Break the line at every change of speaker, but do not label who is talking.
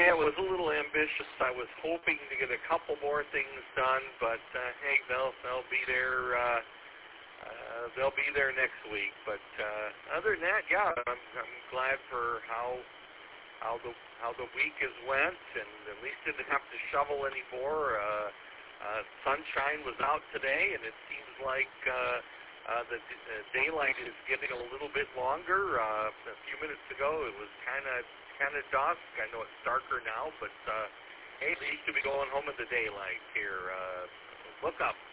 Yeah, it was a little ambitious. I was hoping to get a couple more things done, but hey, they'll be there. They'll be there next week. But other than that, yeah, I'm glad for how the week has went, and at least didn't have to shovel anymore. Sunshine was out today, and it seems like the daylight is getting a little bit longer. A few minutes ago, it was kind of dusk. I know it's darker now, but hey, at least to be going home in the daylight here. Look up.